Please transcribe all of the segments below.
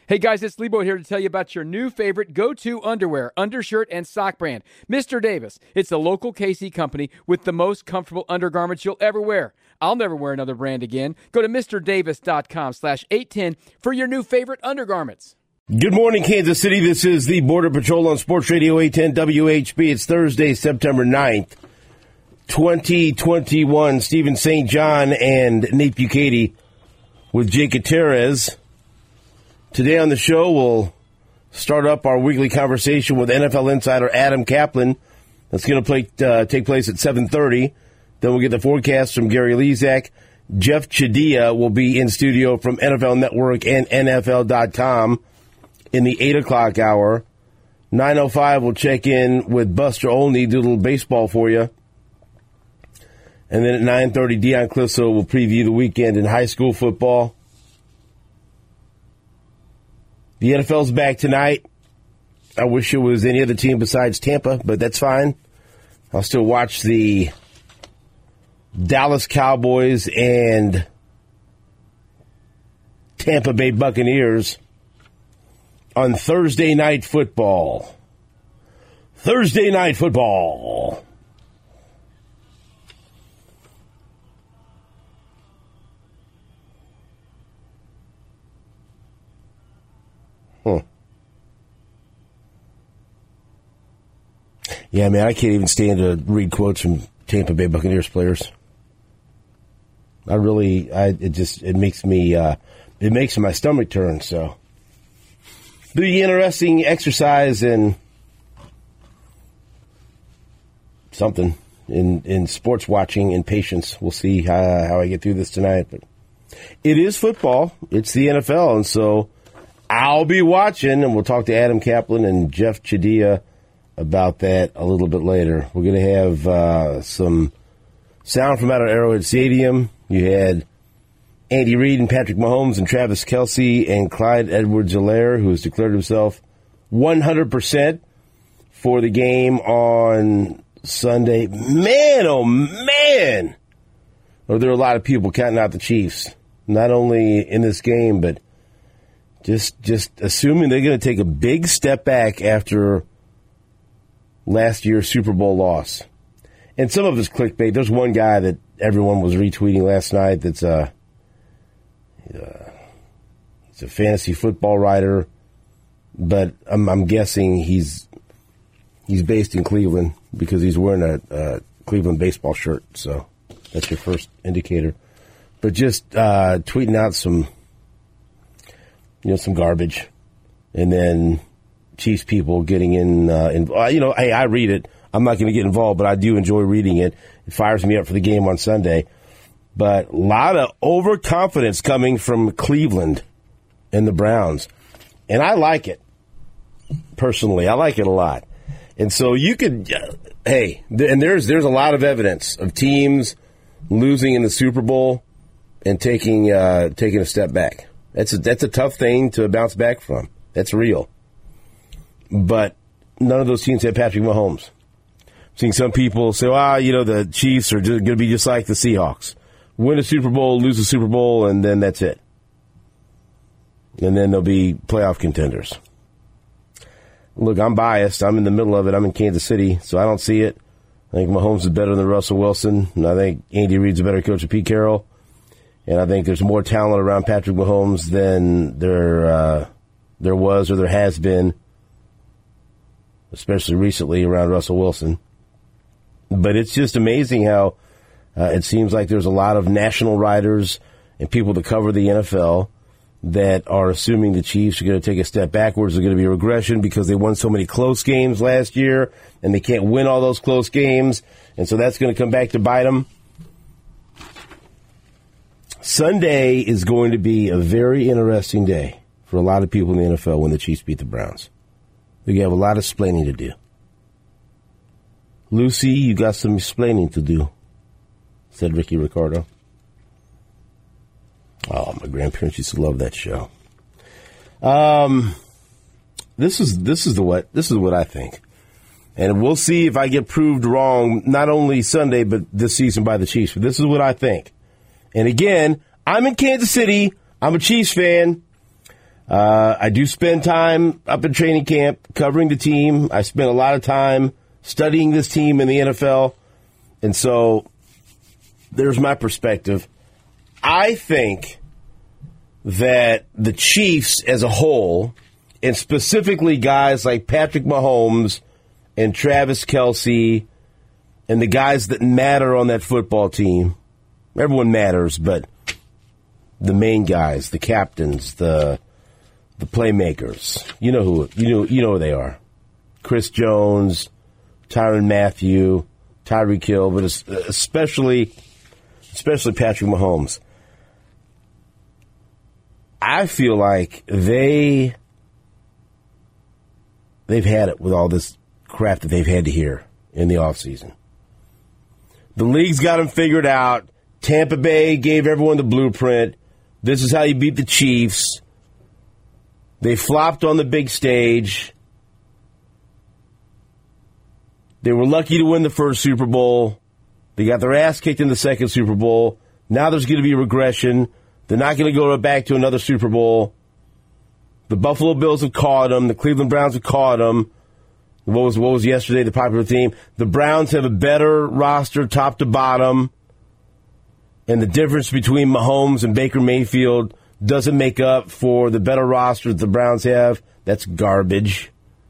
Hey guys, it's Lebo here to tell you about your new favorite go-to underwear, undershirt, and sock brand, Mr. Davis. It's a local KC company with the most comfortable undergarments you'll ever wear. I'll never wear another brand again. Go to MrDavis.com/810 for your new favorite undergarments. Good morning, Kansas City. This is the Border Patrol on Sports Radio 810 WHB. It's Thursday, September 9th, 2021. Stephen St. John and Nate Bukaty with Jake Gutierrez. Today on the show, we'll start up our weekly conversation with NFL insider Adam Kaplan. That's going to take place at 7:30. Then we'll get the forecast from Gary Lezak. Jeff Chadiha will be in studio from NFL Network and NFL.com in the 8 o'clock hour. 9:05, we'll check in with Buster Olney, do a little baseball for you. And then at 9:30, Deion Clisso will preview the weekend in high school football. The NFL's back tonight. I wish it was any other team besides Tampa, but that's fine. I'll still watch the Dallas Cowboys and Tampa Bay Buccaneers on Thursday Night Football. Thursday Night Football. Yeah, man, I can't even stand to read quotes from Tampa Bay Buccaneers players. It makes my stomach turn, so. The interesting exercise in something in sports watching and patience. We'll see how I get through this tonight, but it is football. It's the NFL, and so I'll be watching, and we'll talk to Adam Kaplan and Jeff Chadiha about that a little bit later. We're going to have some sound from out at Arrowhead Stadium. You had Andy Reid and Patrick Mahomes and Travis Kelce and Clyde Edwards-Helaire, who has declared himself 100% for the game on Sunday. Man, oh man! There are a lot of people counting out the Chiefs, not only in this game, but just assuming they're going to take a big step back after last year's Super Bowl loss. And some of it's clickbait. There's one guy that everyone was retweeting last night that's he's a fantasy football writer, but I'm guessing he's based in Cleveland because he's wearing a Cleveland baseball shirt. So that's your first indicator. But just tweeting out some garbage, and then Chiefs people getting in. Hey, I read it. I'm not going to get involved, but I do enjoy reading it. It fires me up for the game on Sunday. But a lot of overconfidence coming from Cleveland and the Browns. And I like it. Personally, I like it a lot. And so you could, and there's a lot of evidence of teams losing in the Super Bowl and taking a step back. That's a tough thing to bounce back from. That's real. But none of those teams had Patrick Mahomes. I'm seeing some people say, the Chiefs are going to be just like the Seahawks. Win a Super Bowl, lose a Super Bowl, and then that's it. And then they'll be playoff contenders. Look, I'm biased. I'm in the middle of it. I'm in Kansas City, so I don't see it. I think Mahomes is better than Russell Wilson, and I think Andy Reid's a better coach than Pete Carroll. And I think there's more talent around Patrick Mahomes than there was or there has been, especially recently around Russell Wilson. But it's just amazing how it seems like there's a lot of national writers and people that cover the NFL that are assuming the Chiefs are going to take a step backwards. There's going to be a regression because they won so many close games last year, and they can't win all those close games, and so that's going to come back to bite them. Sunday is going to be a very interesting day for a lot of people in the NFL when the Chiefs beat the Browns. We have a lot of explaining to do. Lucy, you got some explaining to do, said Ricky Ricardo. Oh, my grandparents used to love that show. This is what I think. And we'll see if I get proved wrong, not only Sunday, but this season by the Chiefs. But this is what I think. And again, I'm in Kansas City. I'm a Chiefs fan. I do spend time up in training camp covering the team. I spent a lot of time studying this team in the NFL. And so there's my perspective. I think that the Chiefs as a whole, and specifically guys like Patrick Mahomes and Travis Kelce and the guys that matter on that football team, everyone matters, but the main guys, the captains, the playmakers, you know who they are. Chris Jones, Tyrann Mathieu, Tyreek Hill, but especially Patrick Mahomes. I feel like they've had it with all this crap that they've had to hear in the offseason. The league's got them figured out. Tampa Bay gave everyone the blueprint. This is how you beat the Chiefs. They flopped on the big stage. They were lucky to win the first Super Bowl. They got their ass kicked in the second Super Bowl. Now there's going to be regression. They're not going to go back to another Super Bowl. The Buffalo Bills have caught them. The Cleveland Browns have caught them. What was yesterday the popular theme? The Browns have a better roster top to bottom. And the difference between Mahomes and Baker Mayfield doesn't make up for the better roster that the Browns have. That's garbage.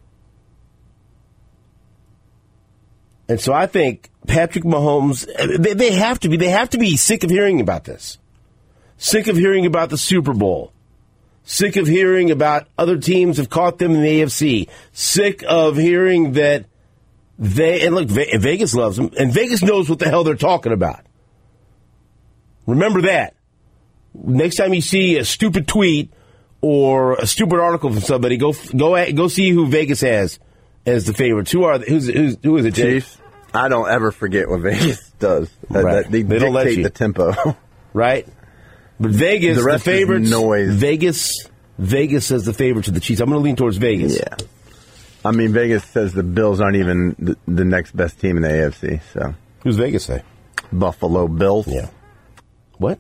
And so I think Patrick Mahomes, they have to be sick of hearing about this. Sick of hearing about the Super Bowl. Sick of hearing about other teams have caught them in the AFC. Sick of hearing that Vegas loves them, and Vegas knows what the hell they're talking about. Remember that. Next time you see a stupid tweet or a stupid article from somebody, go see who Vegas has as the favorites. Who is it? Chiefs. I don't ever forget what Vegas does. Right. They don't let dictate you. the tempo. Right? But Vegas, the favorites, noise. Vegas says the favorites of the Chiefs. I'm going to lean towards Vegas. Yeah. I mean, Vegas says the Bills aren't even the next best team in the AFC. So who's Vegas say? Buffalo Bills. Yeah. What?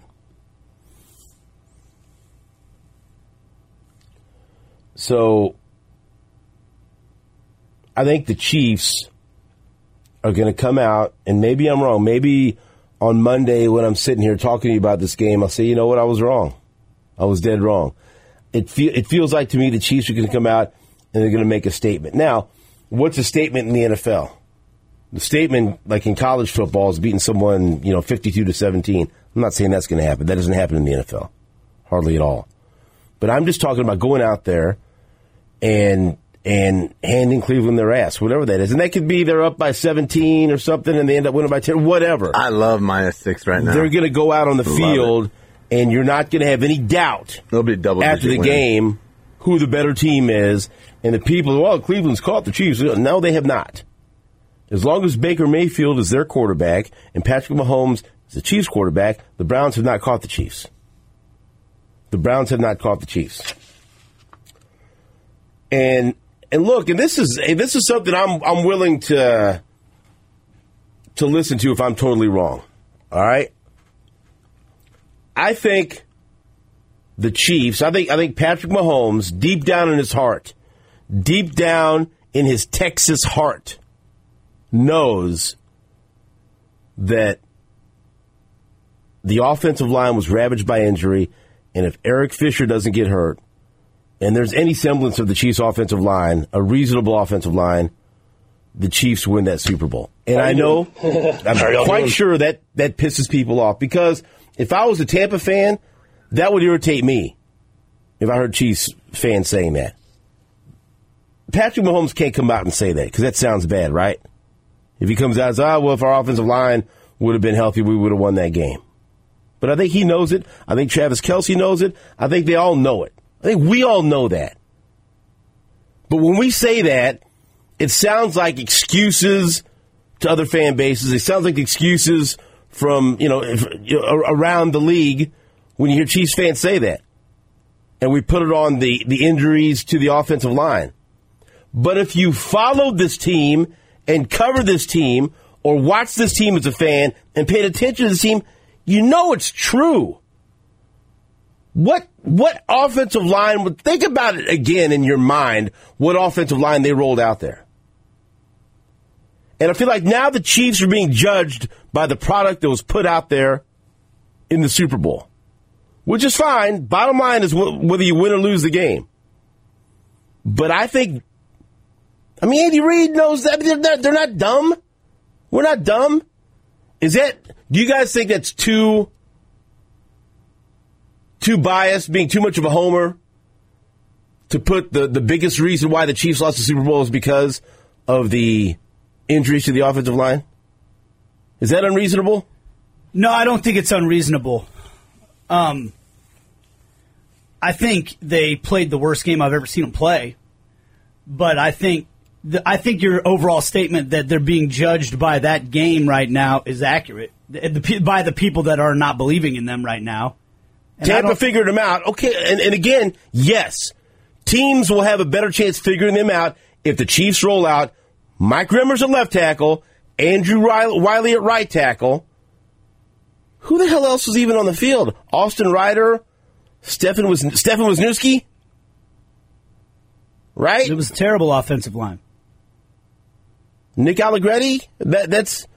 So I think the Chiefs are going to come out, and maybe I'm wrong. Maybe on Monday when I'm sitting here talking to you about this game, I'll say, you know what, I was wrong. I was dead wrong. It feels like to me the Chiefs are going to come out and they're going to make a statement. Now, what's a statement in the NFL? The statement, like in college football, is beating someone, 52-17. I'm not saying that's going to happen. That doesn't happen in the NFL. Hardly at all. But I'm just talking about going out there and handing Cleveland their ass, whatever that is. And that could be they're up by 17 or something and they end up winning by 10, whatever. I love -6 right now. They're going to go out on the field and you're not going to have any doubt It'll be after the game who the better team is. And the people, well, Cleveland's caught the Chiefs. No, they have not. As long as Baker Mayfield is their quarterback and Patrick Mahomes is the Chiefs quarterback, the Browns have not caught the Chiefs. The Browns have not caught the Chiefs. And look, and this is something I'm willing to listen to if I'm totally wrong. All right? I think the Chiefs, I think Patrick Mahomes, deep down in his heart, deep down in his Texas heart, knows that the offensive line was ravaged by injury, and if Eric Fisher doesn't get hurt, and there's any semblance of the Chiefs' offensive line, a reasonable offensive line, the Chiefs win that Super Bowl. And I know, I'm quite sure that pisses people off, because if I was a Tampa fan, that would irritate me if I heard Chiefs fans saying that. Patrick Mahomes can't come out and say that, because that sounds bad, right? If he comes out and says, well, if our offensive line would have been healthy, we would have won that game. But I think he knows it. I think Travis Kelce knows it. I think they all know it. I think we all know that. But when we say that, it sounds like excuses to other fan bases. It sounds like excuses from, around the league when you hear Chiefs fans say that. And we put it on the injuries to the offensive line. But if you followed this team and covered this team or watched this team as a fan and paid attention to this team, you know it's true. What offensive line would think about it again in your mind? What offensive line they rolled out there? And I feel like now the Chiefs are being judged by the product that was put out there in the Super Bowl, which is fine. Bottom line is whether you win or lose the game. But I think, Andy Reid knows that they're not dumb. We're not dumb. Do you guys think that's too biased, being too much of a homer, to put the biggest reason why the Chiefs lost the Super Bowl is because of the injuries to the offensive line? Is that unreasonable? No, I don't think it's unreasonable. I think they played the worst game I've ever seen them play. But I think your overall statement that they're being judged by that game right now is accurate. By the people that are not believing in them right now. And Tampa figured them out. Okay, and again, yes, teams will have a better chance figuring them out if the Chiefs roll out Mike Rimmer's at left tackle, Andrew Wiley at right tackle. Who the hell else was even on the field? Austin Ryder, Stefan Wisniewski? Right? It was a terrible offensive line. Nick Allegretti? That's...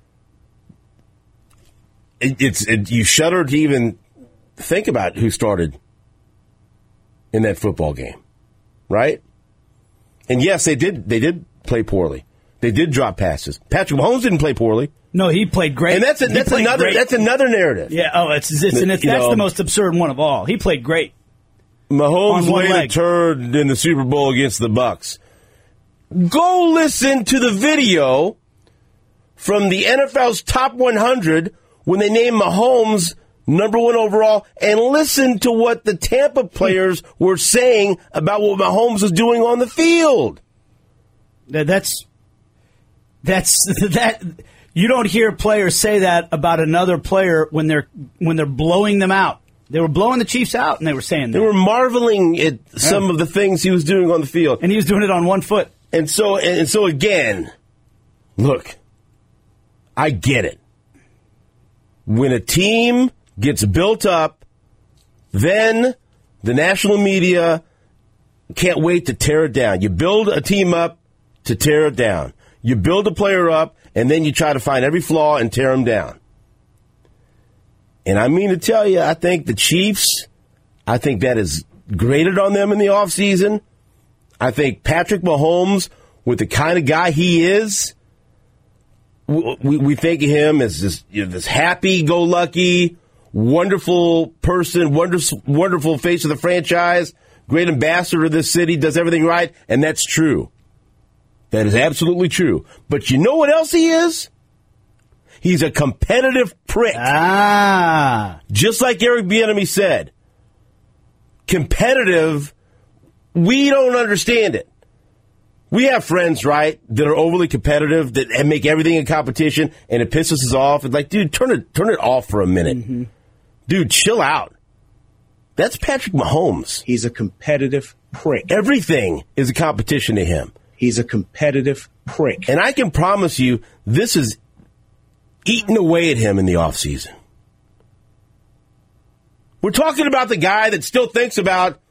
You shudder to even think about who started in that football game. Right? And yes, they did play poorly. They did drop passes. Patrick Mahomes didn't play poorly. No, he played great. And that's another narrative. Yeah, that's the most absurd one of all. He played great. Mahomes laid a turd in the Super Bowl against the Bucs. Go listen to the video from the NFL's Top 100 when they named Mahomes number 1 overall, and listen to what the Tampa players were saying about what Mahomes was doing on the field. That's you don't hear players say that about another player when they're blowing them out. They were blowing the Chiefs out, and they were saying that. They were marveling at some of the things he was doing on the field. And he was doing it on one foot. And so again, look, I get it. When a team gets built up, then the national media can't wait to tear it down. You build a team up to tear it down. You build a player up, and then you try to find every flaw and tear them down. And I mean to tell you, I think the Chiefs, I think that is graded on them in the offseason. I think Patrick Mahomes, with the kind of guy he is, we think of him as this happy-go-lucky, wonderful person, wonderful face of the franchise, great ambassador of this city, does everything right, and that's true. That is absolutely true. But you know what else he is? He's a competitive prick. Just like Eric Bieniemy said. Competitive, we don't understand it. We have friends, right, that are overly competitive, that make everything a competition, and it pisses us off. It's like, dude, turn it off for a minute. Mm-hmm. Dude, chill out. That's Patrick Mahomes. He's a competitive prick. Everything is a competition to him. He's a competitive prick. And I can promise you, this is eating away at him in the offseason. We're talking about the guy that still thinks about,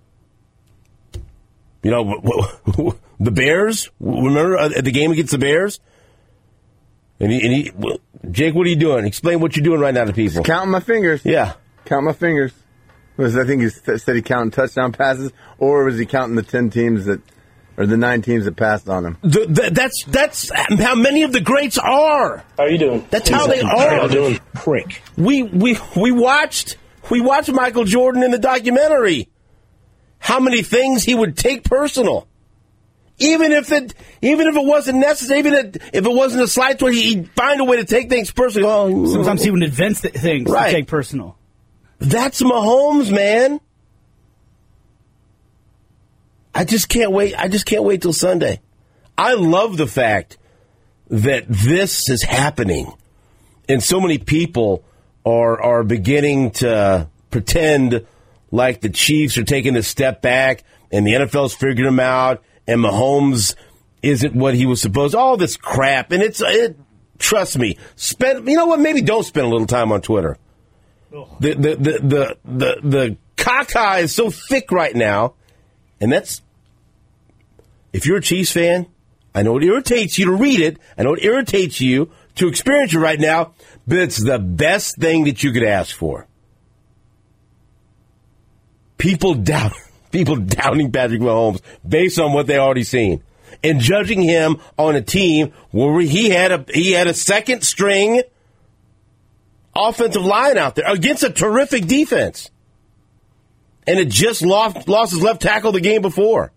the Bears. Remember at the game against the Bears? And he, Jake, what are you doing? Explain what you're doing right now to people. Just counting my fingers. Yeah. Counting my fingers. I think he said he counted touchdown passes, or was he counting the 10 teams or the 9 teams that passed on him? That's how many of the greats are. How are you doing? That's how they are. Doing prick. We watched Michael Jordan in the documentary. How many things he would take personal, even if it wasn't necessary, even if it wasn't a slight to it, he'd find a way to take things personally. Sometimes he would invent things to take personal. That's Mahomes, man. I just can't wait. I just can't wait till Sunday. I love the fact that this is happening, and so many people are beginning to pretend like the Chiefs are taking a step back, and the NFL's figured them out, and Mahomes isn't what he was supposed. All this crap, and trust me. You know what? Maybe don't spend a little time on Twitter. The caca is so thick right now, and that's, if you're a Chiefs fan, I know it irritates you to read it. I know it irritates you to experience it right now, but it's the best thing that you could ask for. People doubting Patrick Mahomes based on what they already seen, and judging him on a team where he had a second string offensive line out there against a terrific defense, and it just lost his left tackle the game before.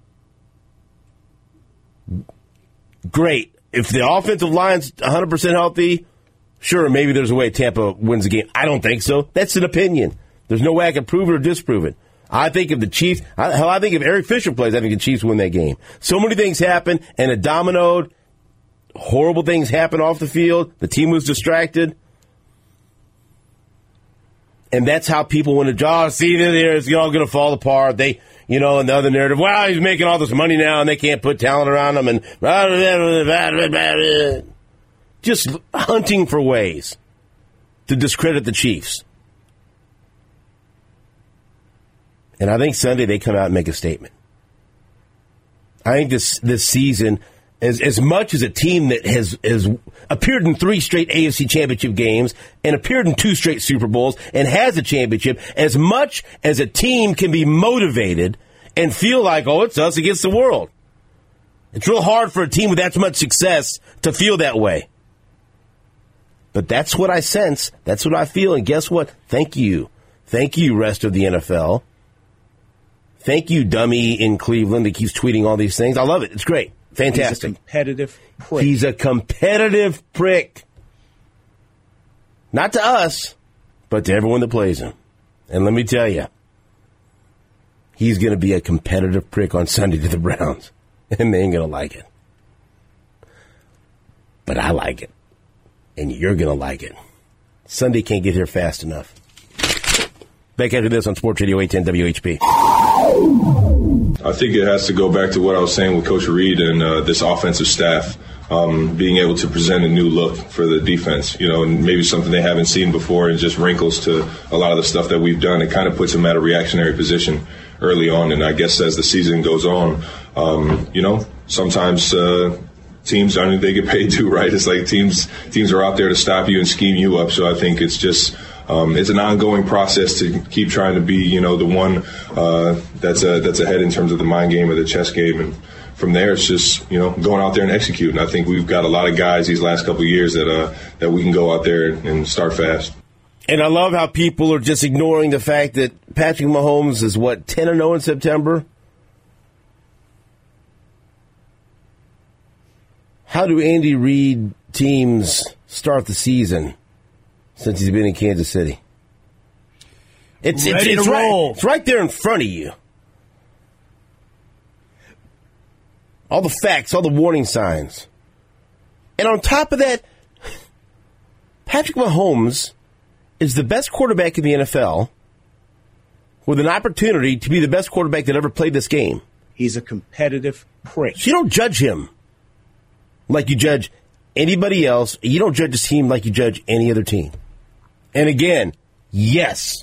Great. If the offensive line's 100% healthy, sure, maybe there's a way Tampa wins the game. I don't think so. That's an opinion. There's no way I can prove it or disprove it. I think if the Chiefs, I think if Eric Fisher plays, I think the Chiefs win that game. So many things happen, and it dominoed. Horrible things happen off the field. The team was distracted. And that's how people want to, see, it's all going to fall apart. They, and the other narrative, well, he's making all this money now, and they can't put talent around him, and just hunting for ways to discredit the Chiefs. And I think Sunday they come out and make a statement. I think this season, as much as a team that has appeared in 3 straight AFC championship games and appeared in 2 straight Super Bowls and has a championship, as much as a team can be motivated and feel like, it's us against the world. It's real hard for a team with that much success to feel that way. But that's what I sense. That's what I feel. And guess what? Thank you. Thank you, rest of the NFL. Thank you, dummy in Cleveland that keeps tweeting all these things. I love it. It's great. Fantastic. He's a competitive prick. He's a competitive prick. Not to us, but to everyone that plays him. And let me tell you, he's going to be a competitive prick on Sunday to the Browns. And they ain't going to like it. But I like it. And you're going to like it. Sunday can't get here fast enough. Back after this on Sports Radio 810 WHP. I think it has to go back to what I was saying with Coach Reid and this offensive staff being able to present a new look for the defense, and maybe something they haven't seen before, and just wrinkles to a lot of the stuff that we've done. It kind of puts them at a reactionary position early on, and I guess as the season goes on, sometimes teams, they get paid too, right? It's like teams are out there to stop you and scheme you up. So I think it's just it's an ongoing process to keep trying to be, the one that's ahead in terms of the mind game or the chess game. And from there, it's just, going out there and execute. And I think we've got a lot of guys these last couple of years that we can go out there and start fast. And I love how people are just ignoring the fact that Patrick Mahomes is, 10-0 in September? How do Andy Reid teams start the season since he's been in Kansas City? It's right there in front of you. All the facts, all the warning signs. And on top of that, Patrick Mahomes is the best quarterback in the NFL with an opportunity to be the best quarterback that ever played this game. He's a competitive prick. So you don't judge him like you judge anybody else. You don't judge this team like you judge any other team. And again, yes,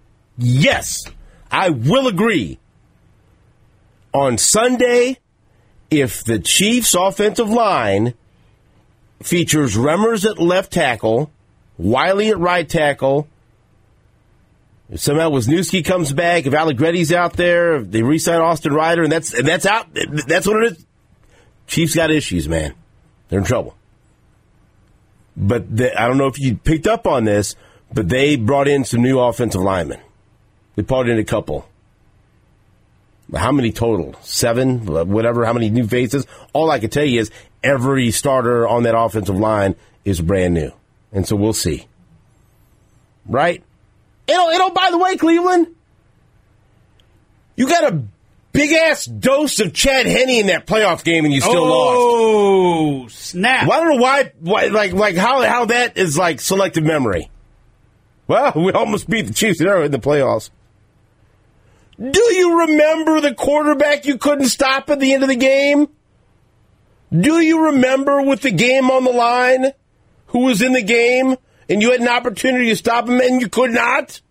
I will agree. On Sunday, if the Chiefs' offensive line features Remmers at left tackle, Wiley at right tackle, if somehow Wisniewski comes back, if Allegretti's out there, if they re-sign Austin Ryder, and that's out, that's what it is. Chiefs got issues, man. They're in trouble. But I don't know if you picked up on this, but they brought in some new offensive linemen. They brought in a couple. How many total? 7? Whatever, how many new faces? All I can tell you is every starter on that offensive line is brand new. And so we'll see. Right? And by the way, Cleveland, you got a big-ass dose of Chad Henne in that playoff game and you still lost. Oh, snap. Well, I don't know why how that is like selective memory. Well, we almost beat the Chiefs in the playoffs. Do you remember the quarterback you couldn't stop at the end of the game? Do you remember with the game on the line who was in the game and you had an opportunity to stop him and you could not?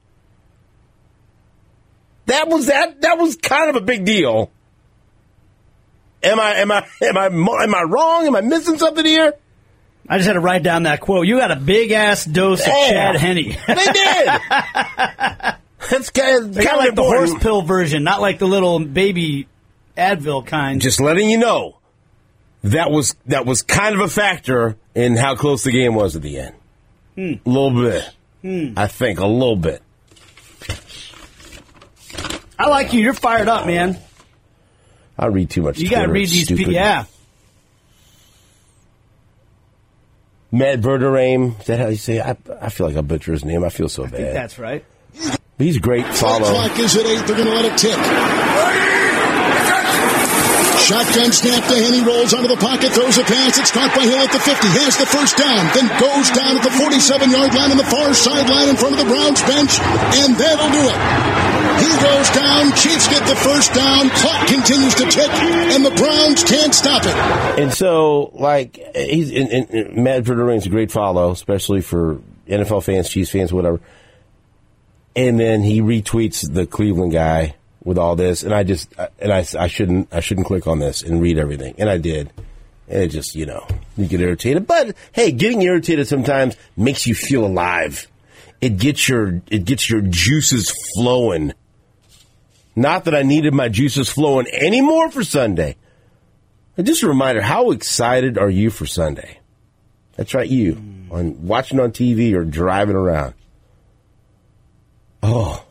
That was kind of a big deal. Am I wrong? Am I missing something here? I just had to write down that quote. You got a big-ass dose of Chad Henne. They did. That's kind of like the important. horse pill version, not like the little baby Advil kind. Just letting you know, that was kind of a factor in how close the game was at the end. A little bit. I think a little bit. I like you. You're fired up, man. I read too much. You got to read these people. Yeah. Matt Verderame, is that how you say it? I feel like I butcher his name. I feel so bad. I think that's right. He's a great follow. The clock is at 8. They're going to let it tick. Shotgun snap to Henne, rolls onto the pocket, throws a pass. It's caught by Hill at the 50. Has the first down, then goes down at the 47-yard line on the far sideline in front of the Browns bench, and that'll do it. He goes down. Chiefs get the first down. Clock continues to tick, and the Browns can't stop it. And so, like, Matt Verderame's a great follow, especially for NFL fans, Chiefs fans, whatever. And then he retweets the Cleveland guy with all this, and I shouldn't click on this and read everything, and I did, and it just, you get irritated. But hey, getting irritated sometimes makes you feel alive. It gets your juices flowing. Not that I needed my juices flowing anymore for Sunday. And just a reminder: how excited are you for Sunday? That's right, you watching on TV or driving around. Oh.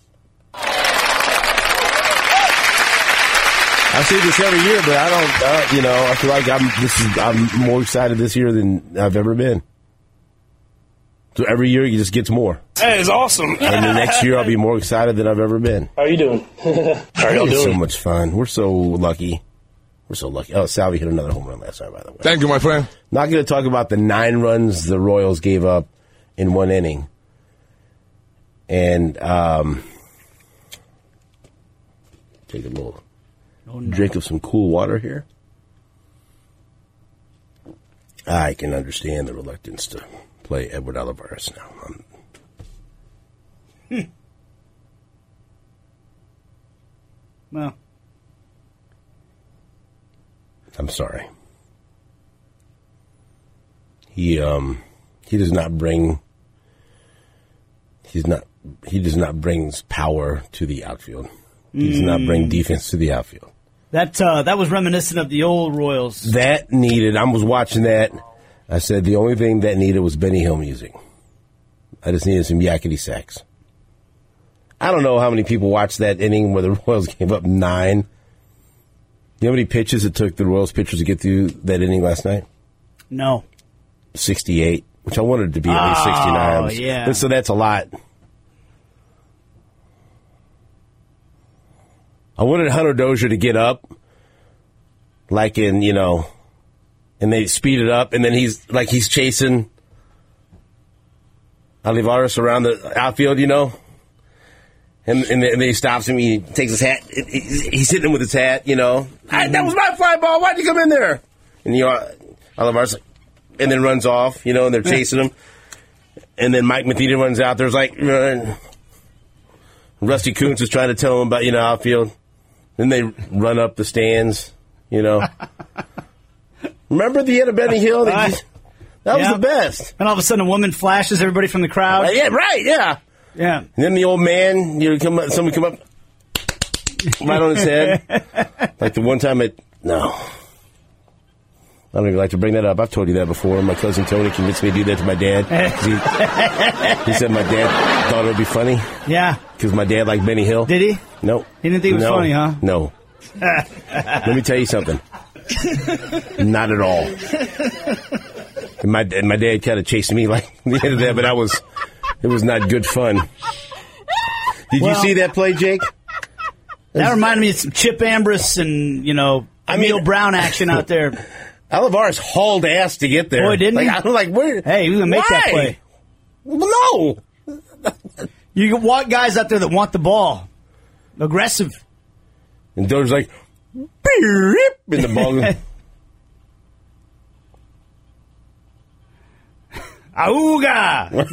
I say this every year, but I don't, I feel like I'm more excited this year than I've ever been. So every year it just gets more. That is awesome. And the next year I'll be more excited than I've ever been. How are you doing? How are y'all It's doing? so much fun. We're so lucky. We're so lucky. Oh, Salvi hit another home run last night, by the way. Thank you, my friend. Not going to talk about the 9 runs the Royals gave up in one inning. And take a little drink of some cool water here. I can understand the reluctance to play Edward Olivares now. Well, I'm sorry. He does not bring. He does not bring power to the outfield. He does not bring defense to the outfield. That was reminiscent of the old Royals. That needed. I was watching that. I said the only thing that needed was Benny Hill music. I just needed some yakety sax. I don't know how many people watched that inning where the Royals gave up 9. You know how many pitches it took the Royals pitchers to get through that inning last night? No. 68, which I wanted to be at least 69. Oh, yeah. So that's a lot. I wanted Hunter Dozier to get up, like in, and they speed it up, and then he's chasing Olivares around the outfield, and then he stops him, he takes his hat, he's hitting him with his hat, that was my fly ball, why'd you come in there? And, Olivares, and then runs off, and they're chasing him. And then Mike Matheny runs out, there's Rusty Kuntz is trying to tell him about, outfield. Then they run up the stands, Remember the end of Benny Hill? That was the best. And all of a sudden a woman flashes everybody from the crowd. Yeah, right, yeah. Yeah. And then the old man, somebody come up right on his head. Like the one time no. I don't even like to bring that up. I've told you that before. My cousin Tony convinced me to do that to my dad. He said my dad thought it would be funny. Yeah. Because my dad liked Benny Hill. Did he? No. He didn't think it was funny, huh? No. Let me tell you something. Not at all. And my dad kind of chased me like the end of that, but it was not good fun. Did you see that play, Jake? That reminded me of some Chip Ambrose and, Emil Brown action out there. Olivares hauled ass to get there. Boy, didn't he? I'm like, where? Hey, he was going to make that play. No. You want guys out there that want the ball. Aggressive. And Dozier's like, beep, and the ball. Auga!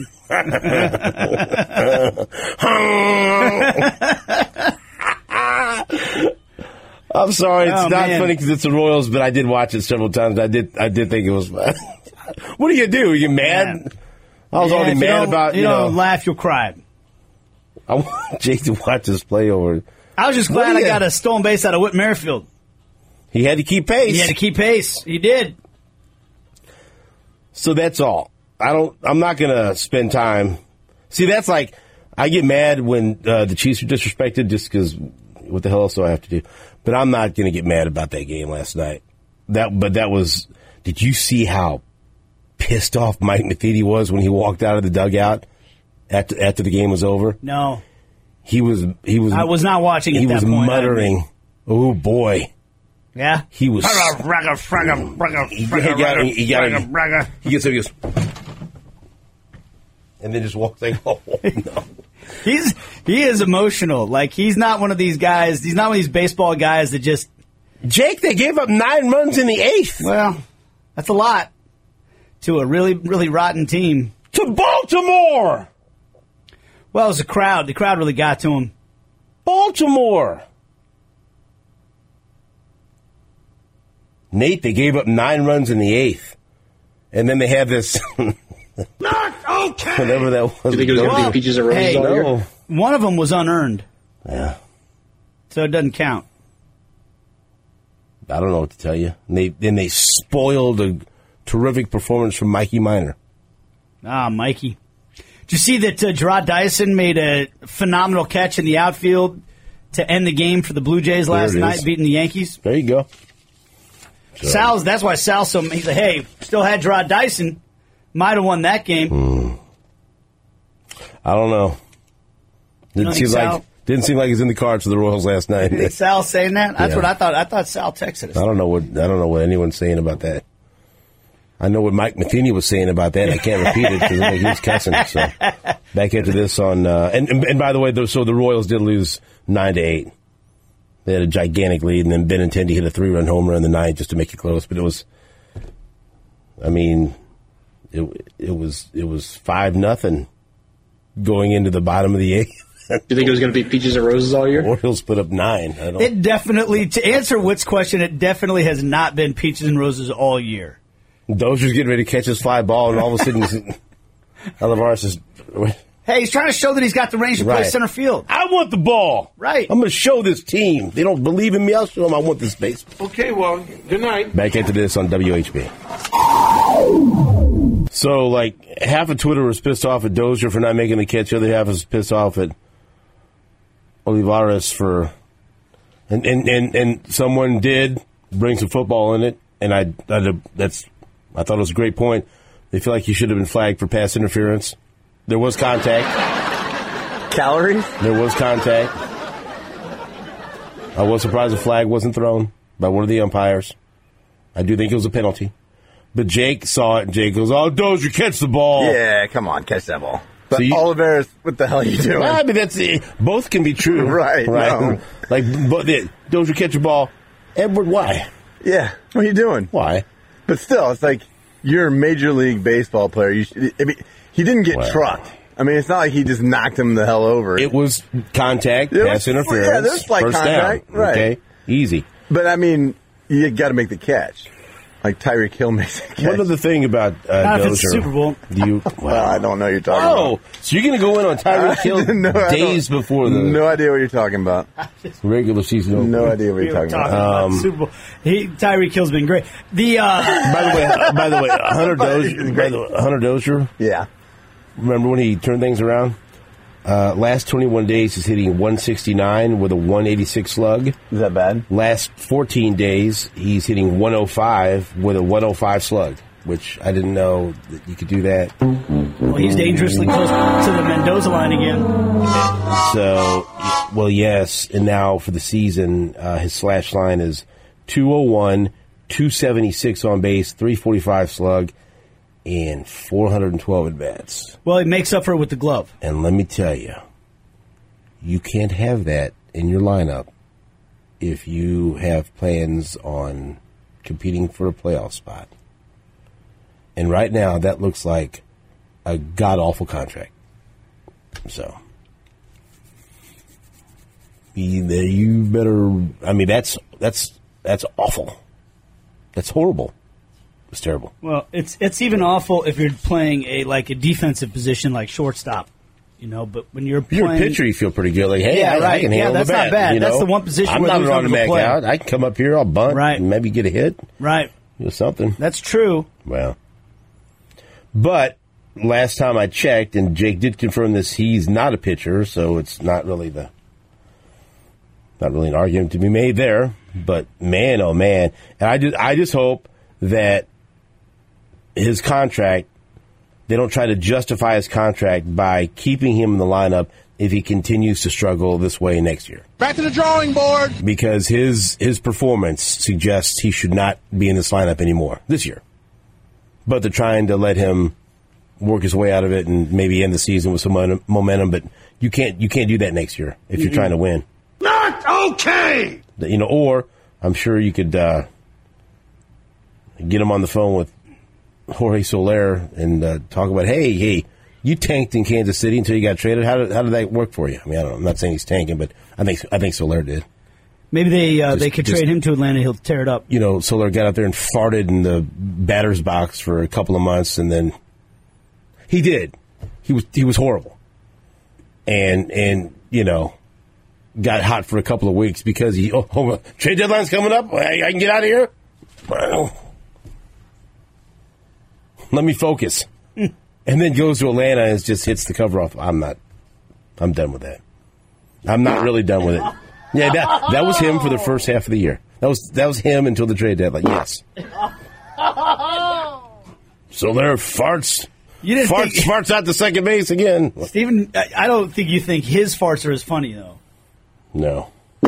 I'm sorry, it's Oh, not man. funny because it's the Royals, but I did watch it several times. I did think it was. What do you do? Are you mad? I was already if you mad don't- about you don't laugh, you'll cry. I want Jake to watch this play over. I was just What glad do I you- got a stolen base out of Whit Merrifield. He had to keep pace. He had to keep pace. He did. So that's all. I'm not going to spend time. See, that's like, I get mad when the Chiefs are disrespected just because what the hell else do I have to do? But I'm not going to get mad about that game last night. That was, did you see how pissed off Mike Matheny was when he walked out of the dugout after the game was over? No. He was. I was not watching at He that was point. muttering, "Oh boy." Yeah? He was. He He gets up, he goes, and then just walks like, oh no. He is emotional. Like, he's not one of these guys. He's not one of these baseball guys that just. Jake, they gave up 9 runs in the 8th. Well, that's a lot to a really, really rotten team. To Baltimore! Well, it was a crowd. The crowd really got to him. Baltimore! Nate, they gave up 9 runs in the 8th. And then they had this. Not okay. Whatever that was. Do you think it was going to be peaches and roses Hey, all year? No. One of them was unearned, Yeah. so it doesn't count. I don't know what to tell you. And they spoiled a terrific performance from Mikey Minor. Ah, Mikey. Did you see that Gerard Dyson made a phenomenal catch in the outfield to end the game for the Blue Jays last There it night, is. beating the Yankees? There you go. That's why Sal's so, he's like, hey, still had Gerard Dyson, might have won that game. I don't know. don't think Sal- Didn't seem like he's in the cards for the Royals last night. You think Sal's saying that? That's Yeah. what I thought. I thought Sal texted us. I don't know what anyone's saying about that. I know what Mike Matheny was saying about that. I can't repeat it because he was cussing. So back into this on and by the way, so the Royals did lose 9-8. They had a gigantic lead, and then Benintendi hit a 3-run homer in the 9th just to make it close. But it was, I mean, it was 5-0 going into the bottom of the 8th. Do you think it was going to be peaches and roses all year? Orioles put up 9. It definitely, to answer Whit's question, it definitely has not been peaches and roses all year. Dozier's getting ready to catch his fly ball, and all of a sudden, Olivares is. Hey, he's trying to show that he's got the range to play Right. center field. I want the ball. Right. I'm going to show this team. They don't believe in me. I'll show them I want this base. Okay, well, good night. Back into this on WHB. So, like, half of Twitter was pissed off at Dozier for not making the catch. The other half was pissed off at Olivares for... And someone did bring some football in it, and I thought it was a great point. They feel like he should have been flagged for pass interference. There was contact. Calories? There was contact. I was surprised the flag wasn't thrown by one of the umpires. I do think it was a penalty. But Jake saw it, and Jake goes, "Oh, Dozier, catch the ball." Yeah, come on, catch that ball. But So you- Olivares, what the hell are you doing? I mean, that's both can be true. Right, no. Like, Dozier, catch the ball. Edward, why? Yeah, what are you doing? Why? But still, it's like you're a Major League Baseball player. He didn't get Well. trucked. I mean, it's not like he just knocked him the hell over. It was contact, There pass was- interference, yeah, there's slight first contact, down. right. Okay, easy. But I mean, you got to make the catch. Like Tyreek Hill makes the catch. One other thing about Not if Dozier. it's the Super Bowl. Do you? Well, I don't know what you're talking Oh, so you're going to go in on Tyreek Hill No, I days don't- before the No idea what you're talking about. regular season opener? No idea what We you're were talking talking about. about the Super Bowl. Tyreek Hill's been great. The By the way, Hunter Dozier. Yeah. Remember when he turned things around? Last 21 days, he's hitting 169 with a 186 slug. Is that bad? Last 14 days, he's hitting 105 with a 105 slug, which I didn't know that you could do that. well, he's dangerously close to the Mendoza line again. So, well, yes, and now for the season, his slash line is 201, 276 on base, 345 slug, and 412 at bats. Well, he makes up for it with the glove. And let me tell you, you can't have that in your lineup if you have plans on competing for a playoff spot. And right now, that looks like a god-awful contract. So, you better, I mean, that's awful. That's horrible. It's terrible. Well, it's even awful if you're playing a defensive position like shortstop, But when you're playing, a pitcher, you feel pretty good. Like, hey, I can handle that's the bat. Not bad. That's the one position. I'm where not an those numbers will automatic play. out. I can come up here, I'll bunt, and maybe get a hit. Right. Something. That's true. Well, but last time I checked, and Jake did confirm this, he's not a pitcher, so it's not really an argument to be made there. But man, oh man, and I just hope that his contract, they don't try to justify his contract by keeping him in the lineup if he continues to struggle this way next year. Back to the drawing board. Because his performance suggests he should not be in this lineup anymore this year. But they're trying to let him work his way out of it and maybe end the season with some momentum. But you can't do that next year if you're trying to win. Not okay. Or I'm sure you could get him on the phone with Jorge Soler and talk about, hey, you tanked in Kansas City until you got traded. How did that work for you? I mean, I don't know. I'm not saying he's tanking, but I think Soler did. Maybe they could trade him to Atlanta. He'll tear it up. Soler got out there and farted in the batter's box for a couple of months, and then he did. He was horrible, and got hot for a couple of weeks because trade deadline's coming up. I can get out of here. Well, let me focus. And then goes to Atlanta and just hits the cover off. I'm done with that. I'm not really done with it. Yeah, that was him for the first half of the year. That was him until the trade deadline. Yes. So there farts. Farts out to second base again. Steven, I don't think you think his farts are as funny though. No.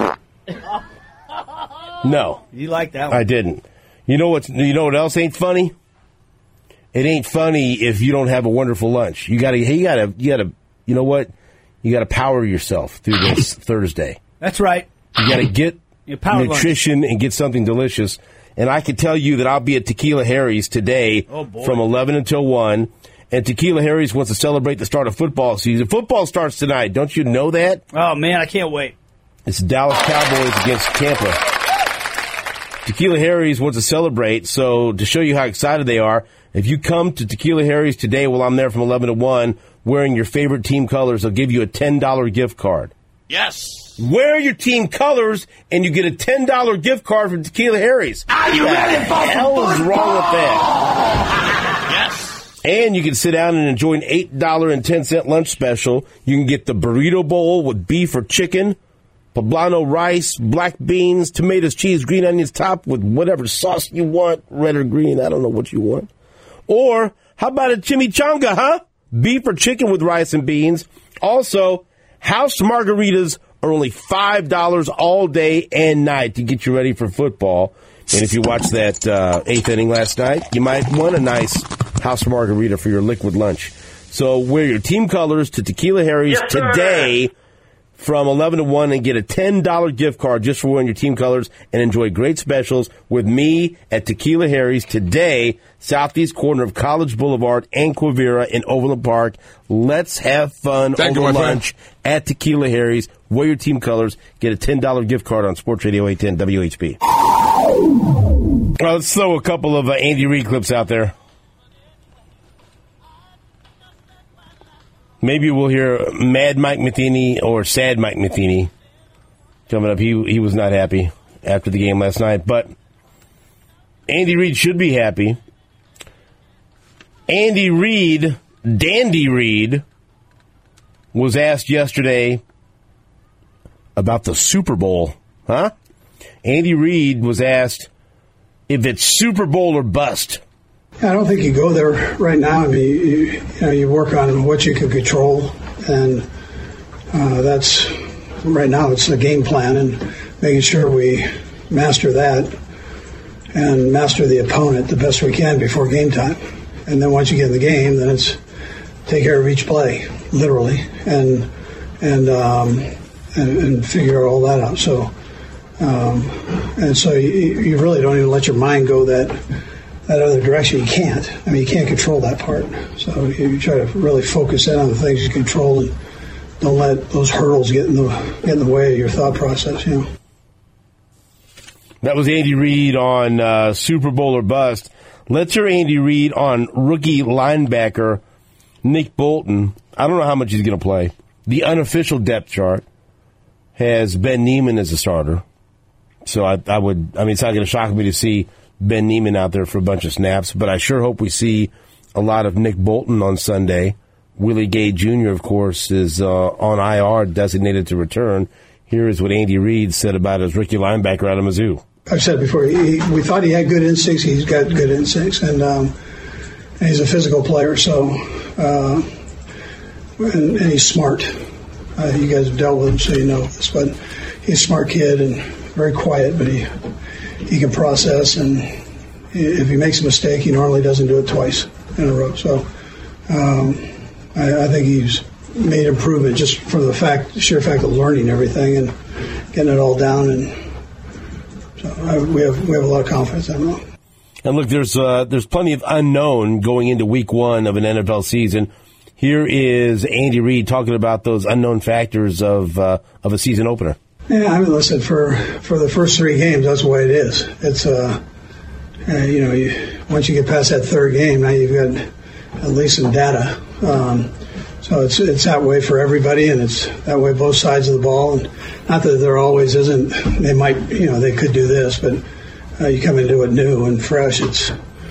No. You like that one? I didn't. You know what else ain't funny? It ain't funny if you don't have a wonderful lunch. You gotta, you know what? You gotta power yourself through this Thursday. That's right. You gotta get nutrition and get something delicious. And I can tell you that I'll be at Tequila Harry's today from 11 until 1. And Tequila Harry's wants to celebrate the start of football season. Football starts tonight. Don't you know that? Oh, man, I can't wait. It's Dallas Cowboys against Tampa. Tequila Harry's wants to celebrate, so to show you how excited they are, if you come to Tequila Harry's today while I'm there from 11 to 1 wearing your favorite team colors, they'll give you a $10 gift card. Yes. Wear your team colors, and you get a $10 gift card from Tequila Harry's. Are you ready for what the hell is wrong with that? Yes. And you can sit down and enjoy an $8.10 lunch special. You can get the burrito bowl with beef or chicken, poblano rice, black beans, tomatoes, cheese, green onions, topped with whatever sauce you want, red or green. I don't know what you want. Or how about a chimichanga, huh? Beef or chicken with rice and beans. Also, house margaritas are only $5 all day and night to get you ready for football. And if you watched that eighth inning last night, you might want a nice house margarita for your liquid lunch. So wear your team colors to Tequila Harry's today from 11 to 1 and get a $10 gift card just for wearing your team colors and enjoy great specials with me at Tequila Harry's today, southeast corner of College Boulevard and Quivira in Overland Park. Let's have fun over lunch at Tequila Harry's. Wear your team colors. Get a $10 gift card on Sports Radio 810 WHP. Well, let's throw a couple of Andy Reid clips out there. Maybe we'll hear Mad Mike Matheny or Sad Mike Matheny coming up. He was not happy after the game last night, but Andy Reid should be happy. Andy Reid, Dandy Reid, was asked yesterday about the Super Bowl. Huh? Andy Reid was asked if it's Super Bowl or bust. I don't think you go there right now. I mean, you work on what you can control, and that's right now. It's a game plan and making sure we master that and master the opponent the best we can before game time. And then once you get in the game, then it's take care of each play, literally, and figure all that out. So, and so you really don't even let your mind go that that other direction, you can't. I mean, you can't control that part. So you try to really focus in on the things you control and don't let those hurdles get in the way of your thought process. That was Andy Reid on Super Bowl or Bust. Let's hear Andy Reid on rookie linebacker Nick Bolton. I don't know how much he's going to play. The unofficial depth chart has Ben Niemann as a starter. So it's not going to shock me to see Ben Niemann out there for a bunch of snaps, but I sure hope we see a lot of Nick Bolton on Sunday. Willie Gay Jr., of course, is on IR, designated to return. Here is what Andy Reid said about his rookie linebacker out of Mizzou. I've said before, we thought he had good instincts. He's got good instincts, and he's a physical player. So, and he's smart. You guys have dealt with him, so you know this. But he's a smart kid and very quiet, but he can process. And if he makes a mistake, he normally doesn't do it twice in a row. So, I think he's made improvement just from the sheer fact of learning everything and getting it all down. And so we have a lot of confidence in him. And look, there's plenty of unknown going into week one of an NFL season. Here is Andy Reid talking about those unknown factors of a season opener. Yeah, I mean, listen, for the first 3 games, that's the way it is. It's once you get past that third game, now you've got at least some data. So it's that way for everybody, and it's that way both sides of the ball. And not that there always isn't. They might, they could do this, but you come into it new and fresh. It's,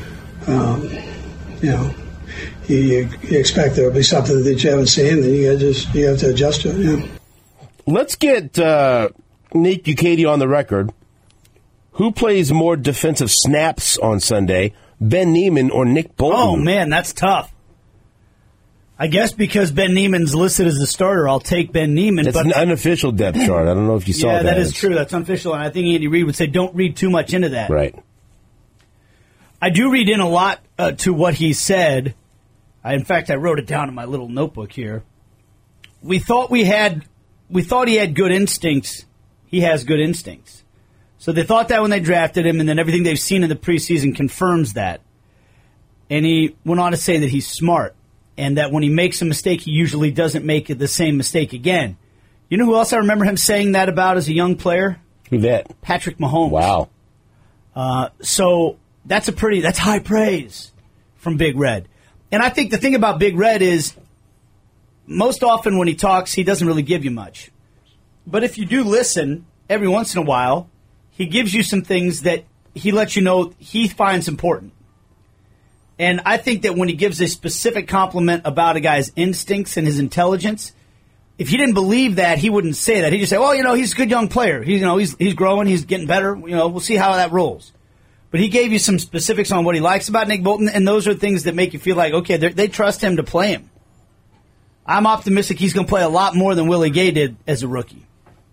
you expect there will be something that you haven't seen, then you have to adjust to it. Yeah. Let's get Nate Bukaty on the record. Who plays more defensive snaps on Sunday, Ben Niemann or Nick Bolton? Oh, man, that's tough. I guess because Ben Niemann's listed as the starter, I'll take Ben Niemann. It's an unofficial depth chart. I don't know if you saw that. Yeah, that is true. That's unofficial, and I think Andy Reid would say don't read too much into that. Right. I do read in a lot to what he said. In fact, I wrote it down in my little notebook here. We thought he had good instincts. He has good instincts. So they thought that when they drafted him, and then everything they've seen in the preseason confirms that. And he went on to say that he's smart, and that when he makes a mistake, he usually doesn't make the same mistake again. You know who else I remember him saying that about as a young player? Who that? Patrick Mahomes. Wow. So that's high praise from Big Red. And I think the thing about Big Red is most often when he talks, he doesn't really give you much. But if you do listen every once in a while, he gives you some things that he lets you know he finds important. And I think that when he gives a specific compliment about a guy's instincts and his intelligence, if he didn't believe that, he wouldn't say that. He'd just say, well, he's a good young player. He's growing. He's getting better. We'll see how that rolls. But he gave you some specifics on what he likes about Nick Bolton, and those are things that make you feel like, okay, they trust him to play him. I'm optimistic he's going to play a lot more than Willie Gay did as a rookie.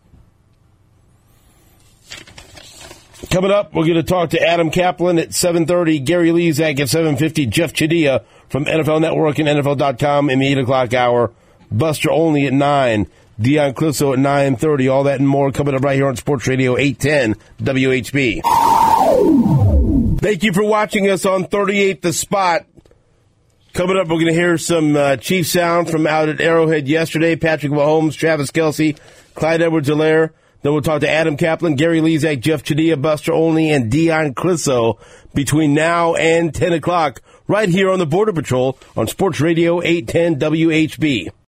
Coming up, we're going to talk to Adam Kaplan at 7:30, Gary Lezak at 7:50, Jeff Chadilla from NFL Network and NFL.com in the 8 o'clock hour, Buster Olney at 9, Deion Clisso at 9:30, all that and more coming up right here on Sports Radio 810 WHB. Thank you for watching us on 38 The Spot. Coming up, we're going to hear some Chief sound from out at Arrowhead yesterday. Patrick Mahomes, Travis Kelce, Clyde Edwards-Helaire. Then we'll talk to Adam Kaplan, Gary Lezak, Jeff Chadilla, Buster Olney, and Deion Clisso between now and 10 o'clock right here on the Border Patrol on Sports Radio 810 WHB.